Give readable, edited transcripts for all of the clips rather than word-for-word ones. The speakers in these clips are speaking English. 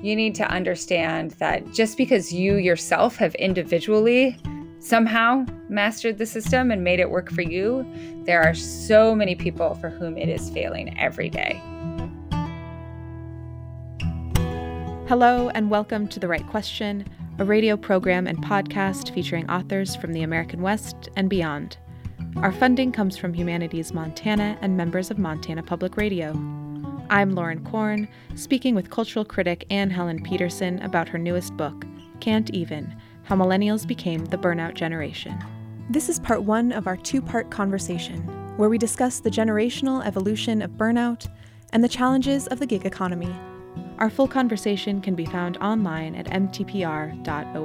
you need to understand that just because you yourself have individually somehow mastered the system and made it work for you, there are so many people for whom it is failing every day. Hello, and welcome to The Right Question, a radio program and podcast featuring authors from the American West and beyond. Our funding comes from Humanities Montana and members of Montana Public Radio. I'm Lauren Korn, speaking with cultural critic Anne Helen Peterson about her newest book, Can't Even: How Millennials Became the Burnout Generation. This is part one of our two-part conversation, where we discuss the generational evolution of burnout and the challenges of the gig economy. Our full conversation can be found online at mtpr.org.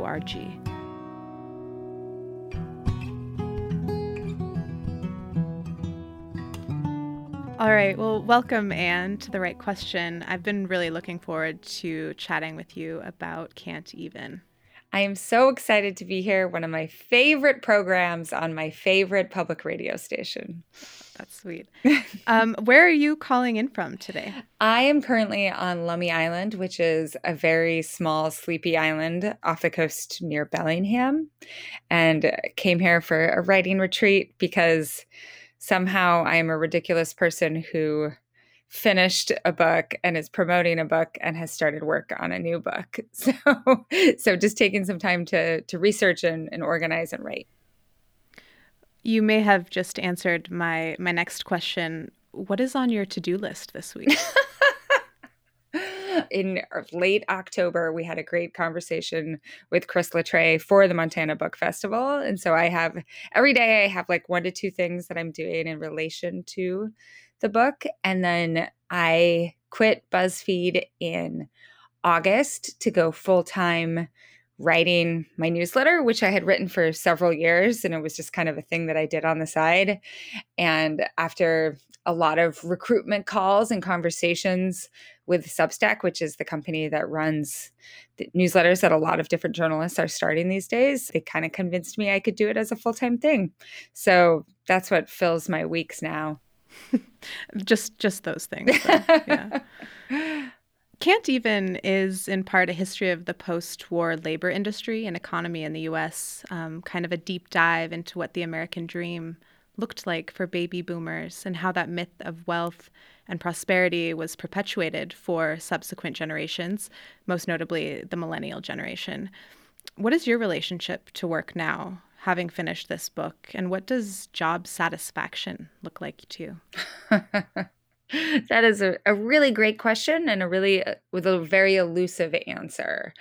All right, well, welcome, Anne, to The Right Question. I've been really looking forward to chatting with you about Can't Even. I am so excited to be here, one of my favorite programs on my favorite public radio station. That's sweet. Where are you calling in from today? I am currently on Lummi Island, which is a very small, sleepy island off the coast near Bellingham, and came here for a writing retreat because somehow I am a ridiculous person who finished a book and is promoting a book and has started work on a new book. So just taking some time to research and organize and write. You may have just answered my next question. What is on your to-do list this week? In late October, we had a great conversation with Chris Latreille for the Montana Book Festival. And so every day I have like 1 to 2 things that I'm doing in relation to the book. And then I quit BuzzFeed in August to go full-time writing my newsletter, which I had written for several years. And it was just kind of a thing that I did on the side. And after a lot of recruitment calls and conversations with Substack, which is the company that runs the newsletters that a lot of different journalists are starting these days, they kind of convinced me I could do it as a full-time thing. So that's what fills my weeks now. just those things. So, yeah. Can't Even is in part a history of the post-war labor industry and economy in the U.S., kind of a deep dive into what the American dream looked like for baby boomers and how that myth of wealth and prosperity was perpetuated for subsequent generations, most notably the millennial generation. What is your relationship to work now, having finished this book, and what does job satisfaction look like to you? That is a really great question and with a very elusive answer.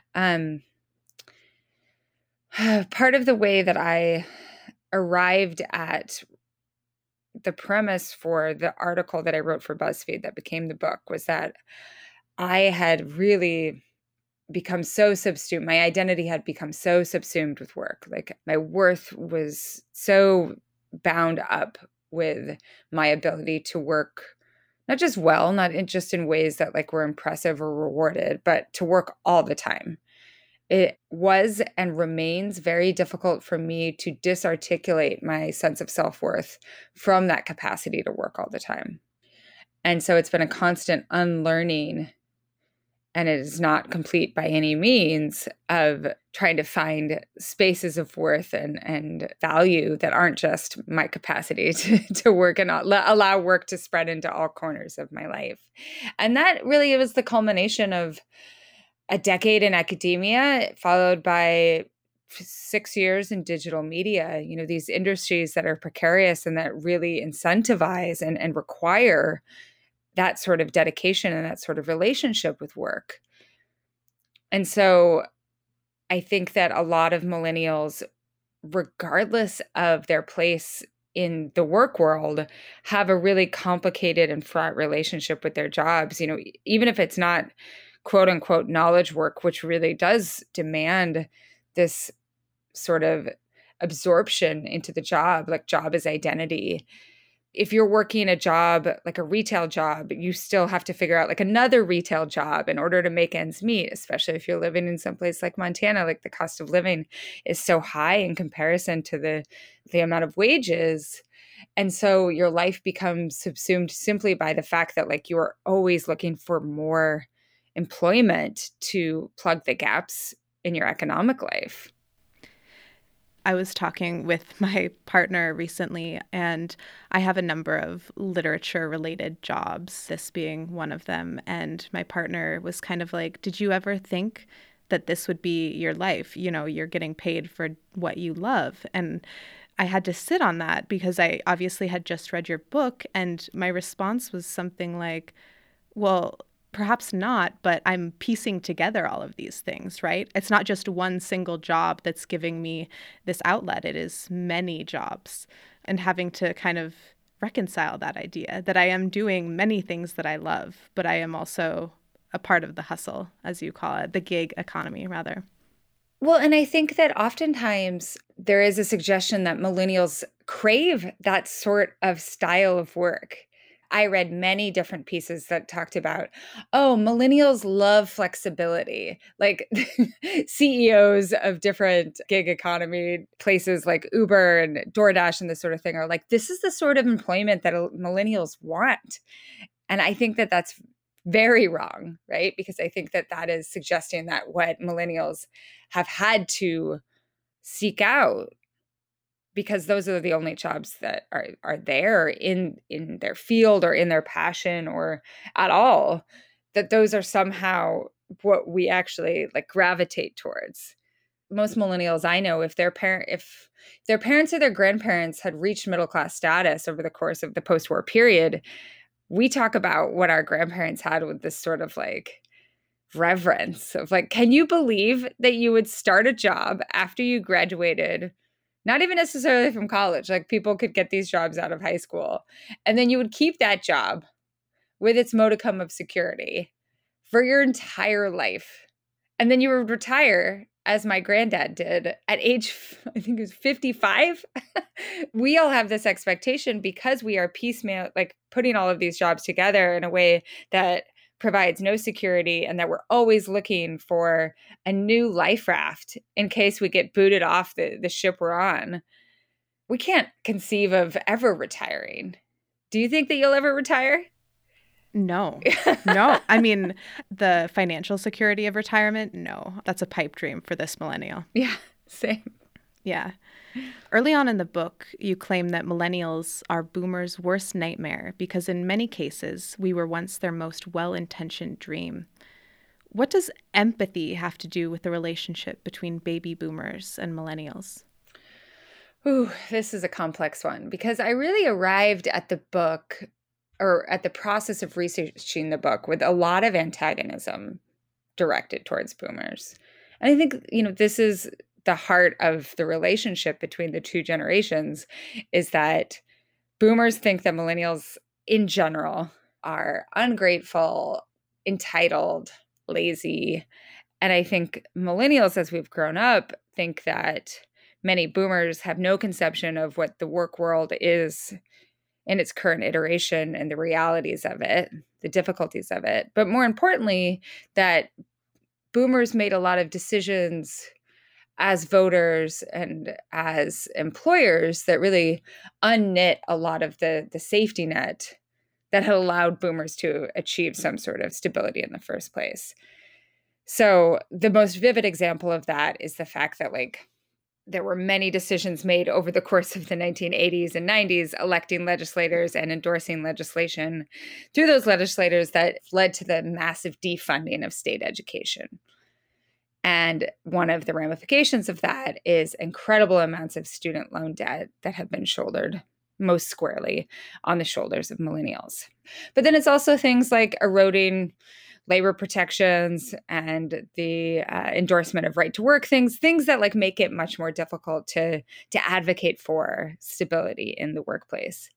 Part of the way that I arrived at the premise for the article that I wrote for BuzzFeed that became the book was that I had really become so subsumed. My identity had become so subsumed with work. Like my worth was so bound up with my ability to work, not just well, not just in ways that like were impressive or rewarded, but to work all the time. It was and remains very difficult for me to disarticulate my sense of self-worth from that capacity to work all the time. And so it's been a constant unlearning, and it is not complete by any means, of trying to find spaces of worth and value that aren't just my capacity to work and allow work to spread into all corners of my life. And that really was the culmination of a decade in academia, followed by 6 years in digital media, these industries that are precarious and that really incentivize and require that sort of dedication and that sort of relationship with work. And so I think that a lot of millennials, regardless of their place in the work world, have a really complicated and fraught relationship with their jobs. Even if it's not quote unquote knowledge work, which really does demand this sort of absorption into the job, like job is identity. If you're working a job, like a retail job, you still have to figure out like another retail job in order to make ends meet, especially if you're living in some place like Montana. Like the cost of living is so high in comparison to the amount of wages. And so your life becomes subsumed simply by the fact that like you are always looking for more employment to plug the gaps in your economic life. I was talking with my partner recently, and I have a number of literature-related jobs, this being one of them. And my partner was kind of like, did you ever think that this would be your life? You know, you're getting paid for what you love. And I had to sit on that because I obviously had just read your book, and my response was something like, well, perhaps not, but I'm piecing together all of these things, right? It's not just one single job that's giving me this outlet. It is many jobs, and having to kind of reconcile that idea that I am doing many things that I love, but I am also a part of the hustle, as you call it, the gig economy, rather. Well, and I think that oftentimes there is a suggestion that millennials crave that sort of style of work. I read many different pieces that talked about, oh, millennials love flexibility. Like CEOs of different gig economy places like Uber and DoorDash and this sort of thing are like, this is the sort of employment that millennials want. And I think that that's very wrong, right? Because I think that that is suggesting that what millennials have had to seek out, because those are the only jobs that are there in their field or in their passion or at all, that those are somehow what we actually like gravitate towards. Most millennials I know, if their parents or their grandparents had reached middle class status over the course of the post-war period, we talk about what our grandparents had with this sort of like reverence of like, can you believe that you would start a job after you graduated? Not even necessarily from college. Like people could get these jobs out of high school. And then you would keep that job with its modicum of security for your entire life. And then you would retire, as my granddad did, at age, I think it was 55. We all have this expectation because we are piecemeal, like putting all of these jobs together in a way that provides no security, and that we're always looking for a new life raft in case we get booted off the ship we're on. We can't conceive of ever retiring. Do you think that you'll ever retire? No, no. I mean, the financial security of retirement, no. That's a pipe dream for this millennial. Yeah, same. Yeah. Early on in the book, you claim that millennials are boomers' worst nightmare because in many cases, we were once their most well-intentioned dream. What does empathy have to do with the relationship between baby boomers and millennials? Ooh, this is a complex one because I really arrived at the book or at the process of researching the book with a lot of antagonism directed towards boomers. And I think, this is the heart of the relationship between the two generations, is that boomers think that millennials in general are ungrateful, entitled, lazy. And I think millennials, as we've grown up, think that many boomers have no conception of what the work world is in its current iteration and the realities of it, the difficulties of it. But more importantly, that boomers made a lot of decisions as voters and as employers that really unknit a lot of the safety net that had allowed boomers to achieve some sort of stability in the first place. So the most vivid example of that is the fact that there were many decisions made over the course of the 1980s and 90s, electing legislators and endorsing legislation through those legislators that led to the massive defunding of state education. And one of the ramifications of that is incredible amounts of student loan debt that have been shouldered most squarely on the shoulders of millennials. But then it's also things like eroding labor protections and the endorsement of right to work things that make it much more difficult to advocate for stability in the workplace.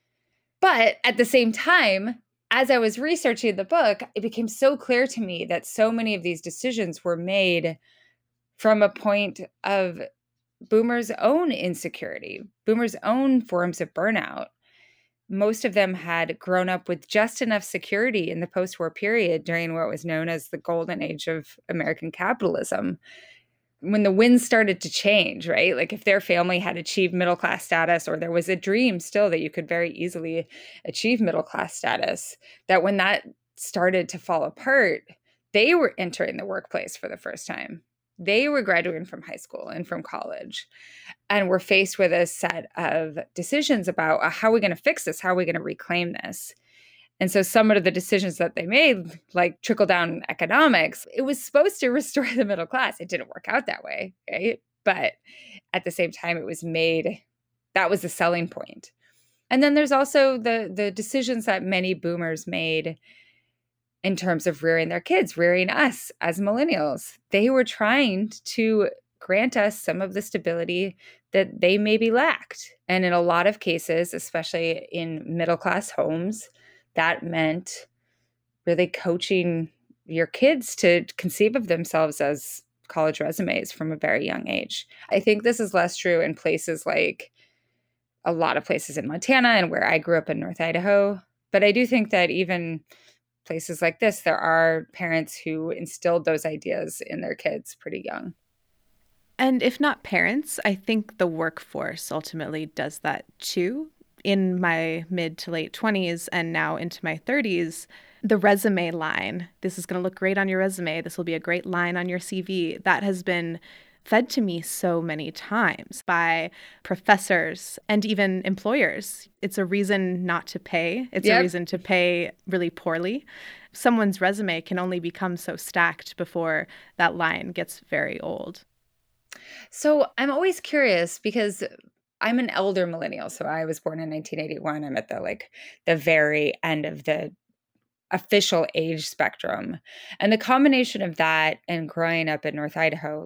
But at the same time, as I was researching the book, it became so clear to me that so many of these decisions were made from a point of boomers' own insecurity, boomers' own forms of burnout. Most of them had grown up with just enough security in the post-war period during what was known as the golden age of American capitalism. When the winds started to change, right? Like if their family had achieved middle-class status, or there was a dream still that you could very easily achieve middle-class status, that when that started to fall apart, they were entering the workplace for the first time. They were graduating from high school and from college, and were faced with a set of decisions about how are we going to fix this? How are we going to reclaim this? And so some of the decisions that they made, like trickle down economics, it was supposed to restore the middle class. It didn't work out that way, right? But at the same time, it was made, that was the selling point. And then there's also the decisions that many boomers made in terms of rearing their kids, rearing us as millennials. They were trying to grant us some of the stability that they maybe lacked. And in a lot of cases, especially in middle-class homes, that meant really coaching your kids to conceive of themselves as college resumes from a very young age. I think this is less true in places like a lot of places in Montana and where I grew up in North Idaho. But I do think that even places like this, there are parents who instilled those ideas in their kids pretty young. And if not parents, I think the workforce ultimately does that too. In my mid to late 20s and now into my 30s, the resume line, this is going to look great on your resume, this will be a great line on your CV, that has been fed to me so many times by professors and even employers. It's a reason not to pay. It's a reason to pay really poorly. Someone's resume can only become so stacked before that line gets very old. So I'm always curious because I'm an elder millennial. So I was born in 1981. I'm at the very end of the official age spectrum. And the combination of that and growing up in North Idaho,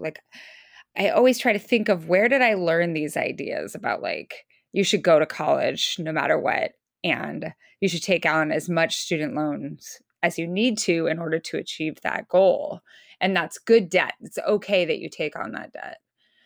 I always try to think of where did I learn these ideas about you should go to college no matter what, and you should take on as much student loans as you need to in order to achieve that goal. And that's good debt. It's okay that you take on that debt.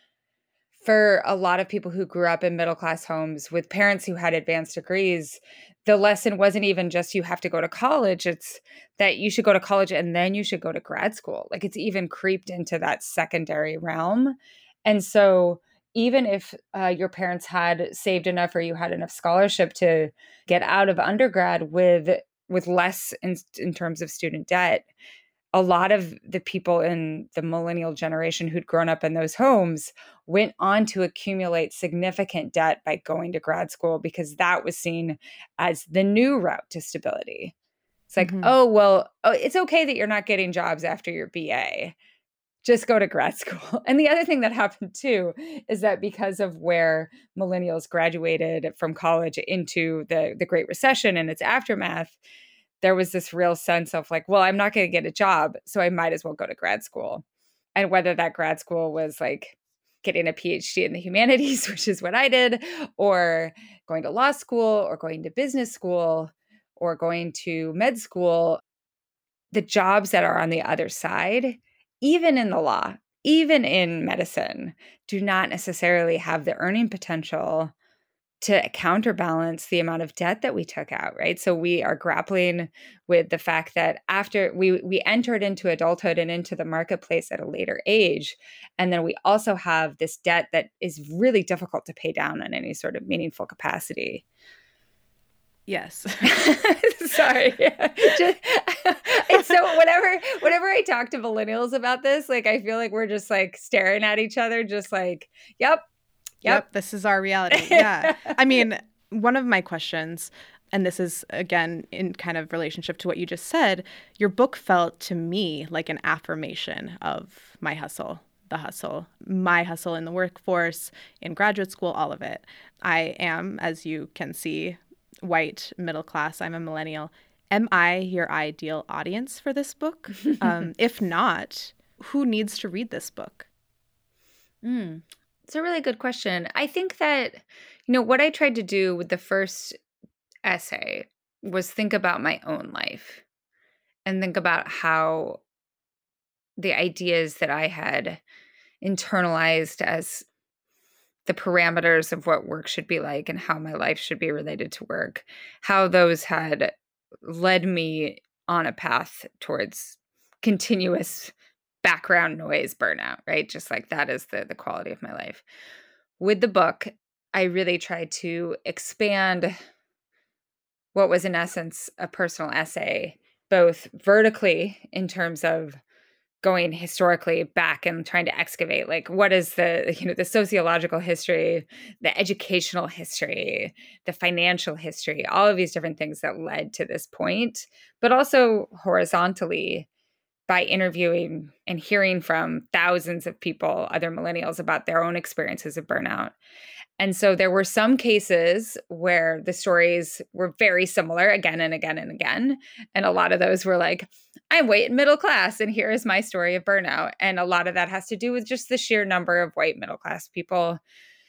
For a lot of people who grew up in middle-class homes with parents who had advanced degrees, the lesson wasn't even just you have to go to college. It's that you should go to college and then you should go to grad school. It's even creeped into that secondary realm. And so even if your parents had saved enough or you had enough scholarship to get out of undergrad with less in terms of student debt, a lot of the people in the millennial generation who'd grown up in those homes went on to accumulate significant debt by going to grad school because that was seen as the new route to stability. It's like, it's okay that you're not getting jobs after your BA. Just go to grad school. And the other thing that happened too is that because of where millennials graduated from college into the Great Recession and its aftermath, there was this real sense of I'm not going to get a job, so I might as well go to grad school. And whether that grad school was getting a PhD in the humanities, which is what I did, or going to law school or going to business school or going to med school, the jobs that are on the other side, even in the law, even in medicine, do not necessarily have the earning potential to counterbalance the amount of debt that we took out, right? So we are grappling with the fact that after we entered into adulthood and into the marketplace at a later age, and then we also have this debt that is really difficult to pay down in any sort of meaningful capacity. Yes. Sorry. It's so whenever I talk to millennials about this, I feel like we're just staring at each other, just Yep, this is our reality. Yeah. I mean, one of my questions, and this is, again, in kind of relationship to what you just said, your book felt to me like an affirmation of my hustle, my hustle in the workforce, in graduate school, all of it. I am, as you can see, white, middle class. I'm a millennial. Am I your ideal audience for this book? If not, who needs to read this book? It's a really good question. I think that, what I tried to do with the first essay was think about my own life and think about how the ideas that I had internalized as the parameters of what work should be like and how my life should be related to work, how those had led me on a path towards continuous background noise burnout, right? Just that is the quality of my life. With the book, I really tried to expand what was in essence a personal essay both vertically in terms of going historically back and trying to excavate, like, what is the sociological history, the educational history, the financial history, all of these different things that led to this point, but also horizontally by interviewing and hearing from thousands of people, other millennials, about their own experiences of burnout. And so there were some cases where the stories were very similar again and again and again. And a lot of those were like, I'm white and middle class, and here is my story of burnout. And a lot of that has to do with just the sheer number of white middle class people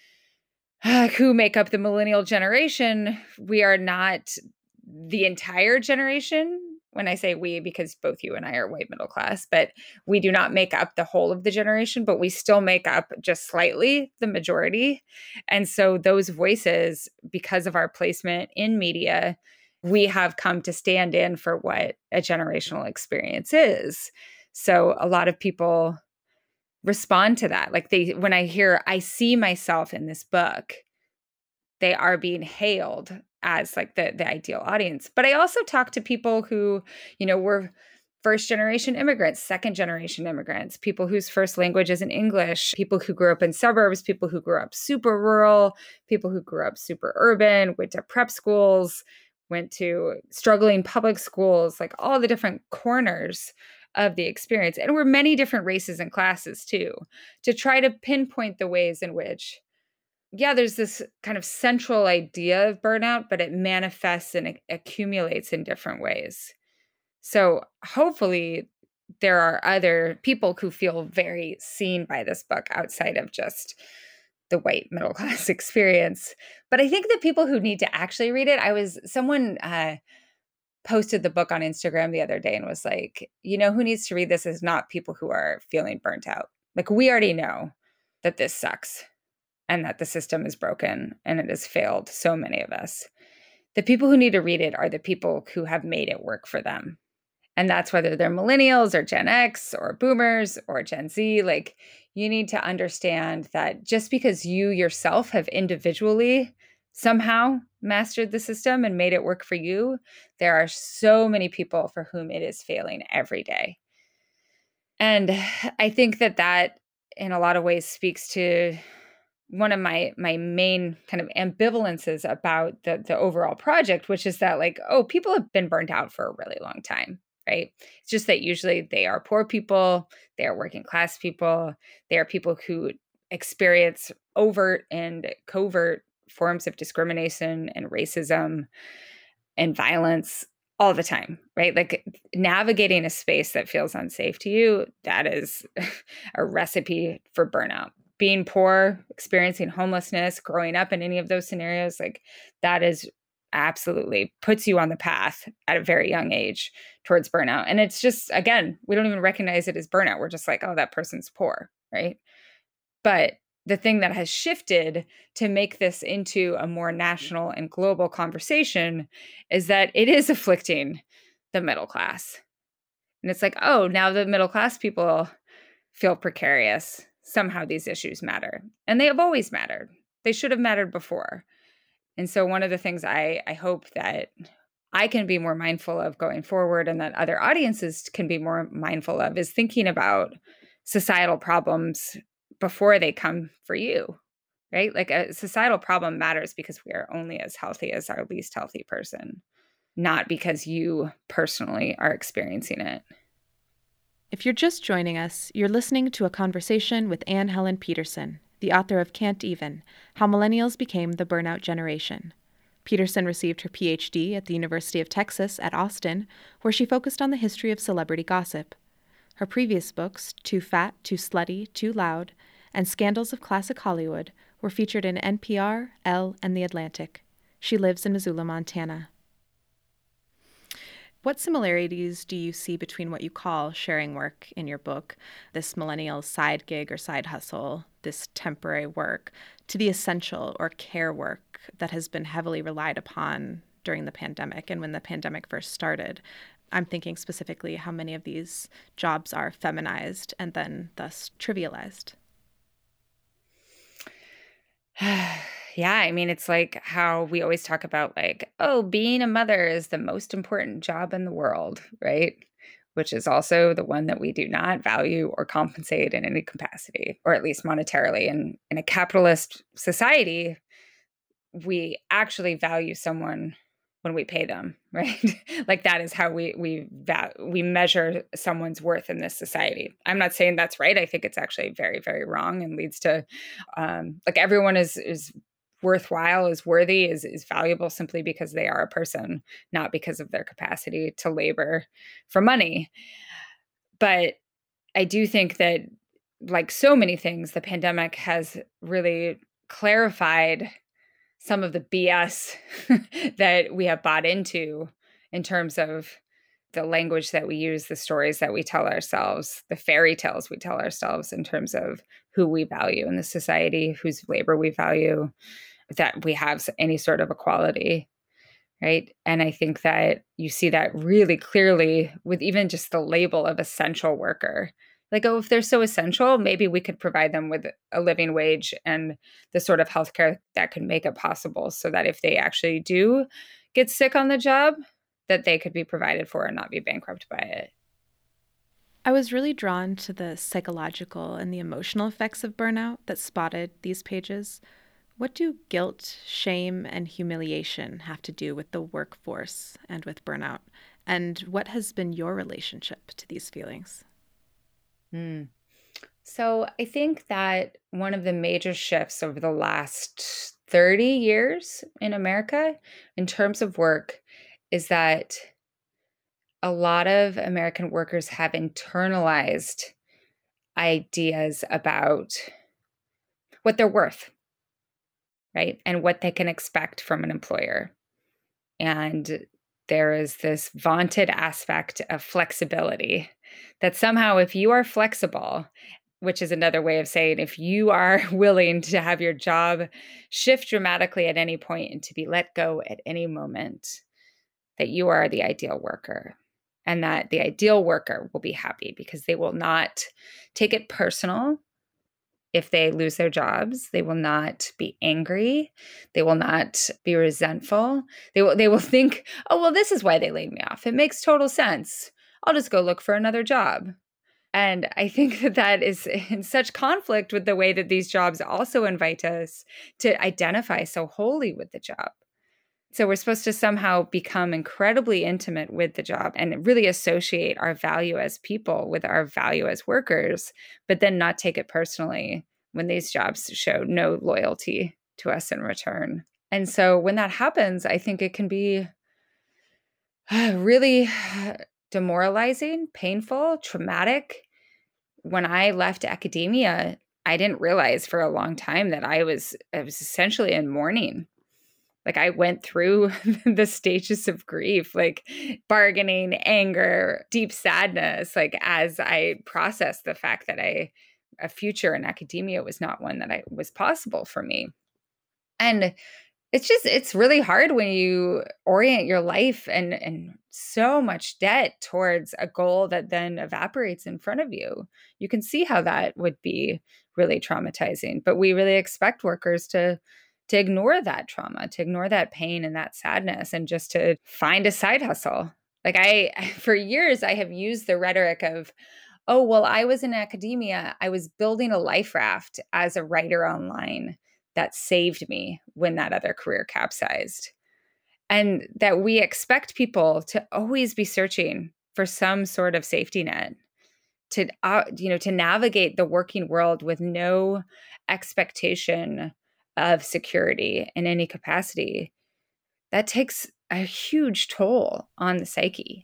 who make up the millennial generation. We are not the entire generation. When I say we, because both you and I are white middle class, but we do not make up the whole of the generation, but we still make up just slightly the majority. And so those voices, because of our placement in media, we have come to stand in for what a generational experience is. So a lot of people respond to that. Like when I hear, I see myself in this book, they are being hailed as like the ideal audience. But I also talk to people who, were first generation immigrants, second generation immigrants, people whose first language isn't English, people who grew up in suburbs, people who grew up super rural, people who grew up super urban, went to prep schools, went to struggling public schools, like all the different corners of the experience. And we're many different races and classes too, to try to pinpoint the ways in which there's this kind of central idea of burnout, but it manifests and it accumulates in different ways. So hopefully there are other people who feel very seen by this book outside of just the white middle class experience. But I think the people who need to actually read it, someone posted the book on Instagram the other day and was like, who needs to read this is not people who are feeling burnt out. Like, we already know that this sucks, and that the system is broken and it has failed so many of us. The people who need to read it are the people who have made it work for them. And that's whether they're millennials or Gen X or boomers or Gen Z. Like, you need to understand that just because you yourself have individually somehow mastered the system and made it work for you, there are so many people for whom it is failing every day. And I think that in a lot of ways speaks to one of my main kind of ambivalences about the overall project, which is that, like, people have been burnt out for a really long time, right? It's just that usually they are poor people, they are working class people, they are people who experience overt and covert forms of discrimination and racism and violence all the time, right? Like, navigating a space that feels unsafe to you, that is a recipe for burnout. Being poor, experiencing homelessness, growing up in any of those scenarios, like, that is absolutely puts you on the path at a very young age towards burnout. And it's just, again, we don't even recognize it as burnout. We're just like, that person's poor, right? But the thing that has shifted to make this into a more national and global conversation is that it is afflicting the middle class. And it's like, now the middle class people feel precarious. Somehow these issues matter. And they have always mattered. They should have mattered before. And so one of the things I hope that I can be more mindful of going forward, and that other audiences can be more mindful of, is thinking about societal problems before they come for you, right? Like, a societal problem matters because we are only as healthy as our least healthy person, not because you personally are experiencing it. If you're just joining us, you're listening to a conversation with Anne Helen Peterson, the author of Can't Even: How Millennials Became the Burnout Generation. Peterson received her PhD at the University of Texas at Austin, where she focused on the history of celebrity gossip. Her previous books, Too Fat, Too Slutty, Too Loud, and Scandals of Classic Hollywood, were featured in NPR, Elle, and The Atlantic. She lives in Missoula, Montana. What similarities do you see between what you call sharing work in your book, this millennial side gig or side hustle, this temporary work, to the essential or care work that has been heavily relied upon during the pandemic and when the pandemic first started? I'm thinking specifically how many of these jobs are feminized and then thus trivialized. Yeah, I mean, it's like how we always talk about like, oh, being a mother is the most important job in the world, right? Which is also the one that we do not value or compensate in any capacity, or at least monetarily. And in a capitalist society, we actually value someone when we pay them, right? Like that is how we measure someone's worth in this society. I'm not saying that's right. I think it's actually very, very wrong and leads to like everyone is worthwhile, is worthy, is valuable simply because they are a person, not because of their capacity to labor for money. But I do think that, like so many things, the pandemic has really clarified some of the BS that we have bought into in terms of the language that we use, the stories that we tell ourselves, the fairy tales we tell ourselves in terms of who we value in the society, whose labor we value, that we have any sort of equality, right? And I think that you see that really clearly with even just the label of essential worker. Like, oh, if they're so essential, maybe we could provide them with a living wage and the sort of healthcare that could make it possible so that if they actually do get sick on the job, that they could be provided for and not be bankrupt by it. I was really drawn to the psychological and the emotional effects of burnout that spotted these pages. What do guilt, shame, and humiliation have to do with the workforce and with burnout? And what has been your relationship to these feelings? So I think that one of the major shifts over the last 30 years in America in terms of work is that a lot of American workers have internalized ideas about what they're worth, right? And what they can expect from an employer. And there is this vaunted aspect of flexibility that somehow, if you are flexible, which is another way of saying if you are willing to have your job shift dramatically at any point and to be let go at any moment, that you are the ideal worker. And that the ideal worker will be happy because they will not take it personal if they lose their jobs. They will not be angry. They will not be resentful. They will think, oh, well, this is why they laid me off. It makes total sense. I'll just go look for another job. And I think that that is in such conflict with the way that these jobs also invite us to identify so wholly with the job. So we're supposed to somehow become incredibly intimate with the job and really associate our value as people with our value as workers, but then not take it personally when these jobs show no loyalty to us in return. And so when that happens, I think it can be really demoralizing, painful, traumatic. When I left academia, I didn't realize for a long time that I was essentially in mourning. Like I went through the stages of grief, like bargaining, anger, deep sadness, like as I processed the fact that a future in academia was not one that was possible for me. And it's really hard when you orient your life and so much debt towards a goal that then evaporates in front of you. You can see how that would be really traumatizing. But we really expect workers to ignore that trauma, to ignore that pain and that sadness, and just to find a side hustle. Like for years, I have used the rhetoric of, oh, well, I was in academia. I was building a life raft as a writer online that saved me when that other career capsized. And that we expect people to always be searching for some sort of safety net to navigate the working world with no expectation of security in any capacity. That takes a huge toll on the psyche.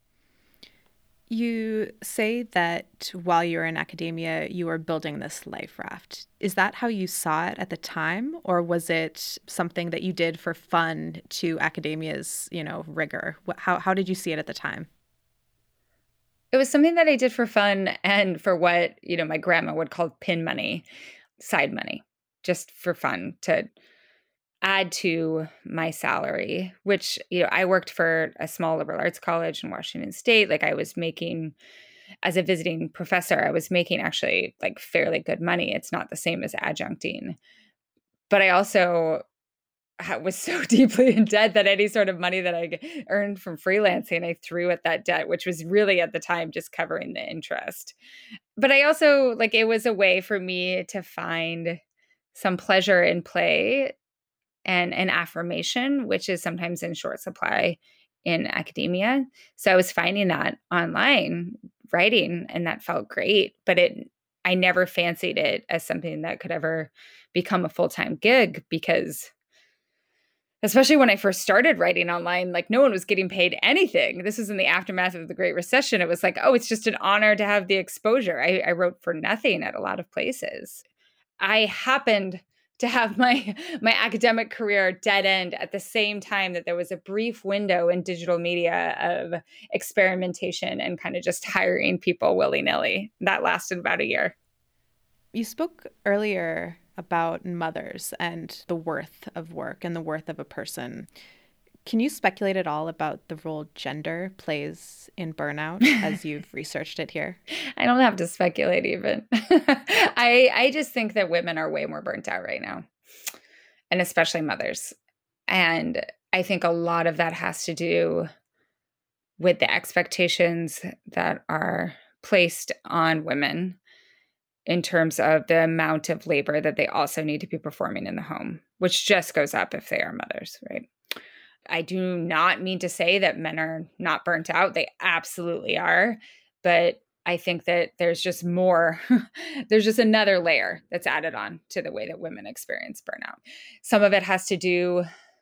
You say that while you were in academia, you were building this life raft. Is that how you saw it at the time? Or was it something that you did for fun to academia's, rigor? How did you see it at the time? It was something that I did for fun and for what, my grandma would call pin money, side money, just for fun to add to my salary, which, I worked for a small liberal arts college in Washington State. Like I was making, as a visiting professor, I was making actually like fairly good money. It's not the same as adjuncting. But I also was so deeply in debt that any sort of money that I earned from freelancing, I threw at that debt, which was really at the time just covering the interest. But I also, like, it was a way for me to find some pleasure in play and affirmation, which is sometimes in short supply in academia. So I was finding that online writing, and that felt great. But I never fancied it as something that could ever become a full-time gig, because especially when I first started writing online, like, no one was getting paid anything. This was in the aftermath of the Great Recession. It was like, oh, it's just an honor to have the exposure. I wrote for nothing at a lot of places. I happened to have my academic career dead end at the same time that there was a brief window in digital media of experimentation and kind of just hiring people willy-nilly. That lasted about a year. You spoke earlier about mothers and the worth of work and the worth of a person. Can you speculate at all about the role gender plays in burnout as you've researched it here? I don't have to speculate even. I just think that women are way more burnt out right now, and especially mothers. And I think a lot of that has to do with the expectations that are placed on women in terms of the amount of labor that they also need to be performing in the home, which just goes up if they are mothers, right? I do not mean to say that men are not burnt out. They absolutely are. But I think that there's just more, there's just another layer that's added on to the way that women experience burnout. Some of it has to do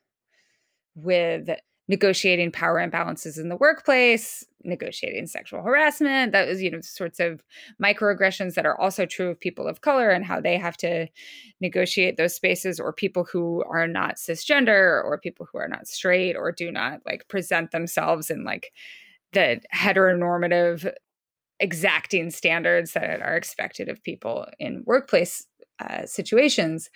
with negotiating power imbalances in the workplace, negotiating sexual harassment. That is, sorts of microaggressions that are also true of people of color and how they have to negotiate those spaces, or people who are not cisgender, or people who are not straight, or do not like present themselves in like the heteronormative exacting standards that are expected of people in workplace situations.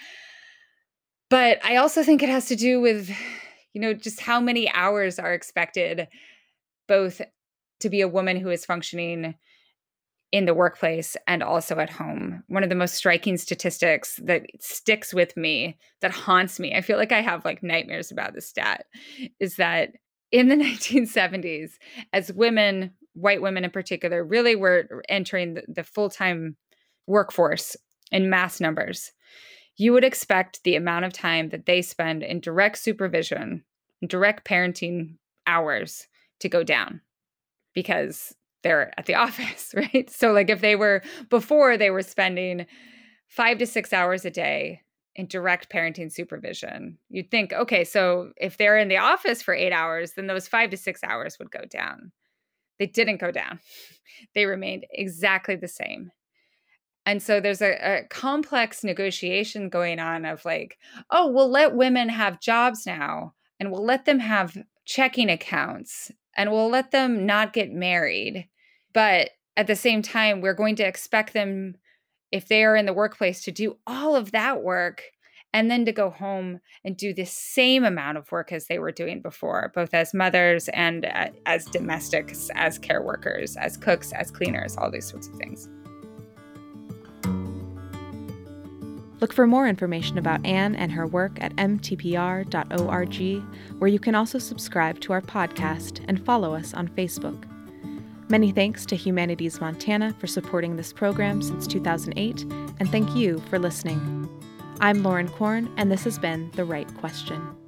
But I also think it has to do with just how many hours are expected, both to be a woman who is functioning in the workplace and also at home. One of the most striking statistics that sticks with me, that haunts me, I feel like I have like nightmares about this stat, is that in the 1970s, as women, white women in particular, really were entering the full-time workforce in mass numbers, you would expect the amount of time that they spend in direct supervision, direct parenting hours to go down because they're at the office, right? So like if they were spending 5 to 6 hours a day in direct parenting supervision, you'd think, okay, so if they're in the office for 8 hours, then those 5 to 6 hours would go down. They didn't go down. They remained exactly the same. And so there's a complex negotiation going on of like, oh, we'll let women have jobs now, and we'll let them have checking accounts, and we'll let them not get married. But at the same time, we're going to expect them, if they are in the workplace, to do all of that work and then to go home and do the same amount of work as they were doing before, both as mothers and as domestics, as care workers, as cooks, as cleaners, all these sorts of things. Look for more information about Anne and her work at mtpr.org, where you can also subscribe to our podcast and follow us on Facebook. Many thanks to Humanities Montana for supporting this program since 2008, and thank you for listening. I'm Lauren Korn, and this has been The Right Question.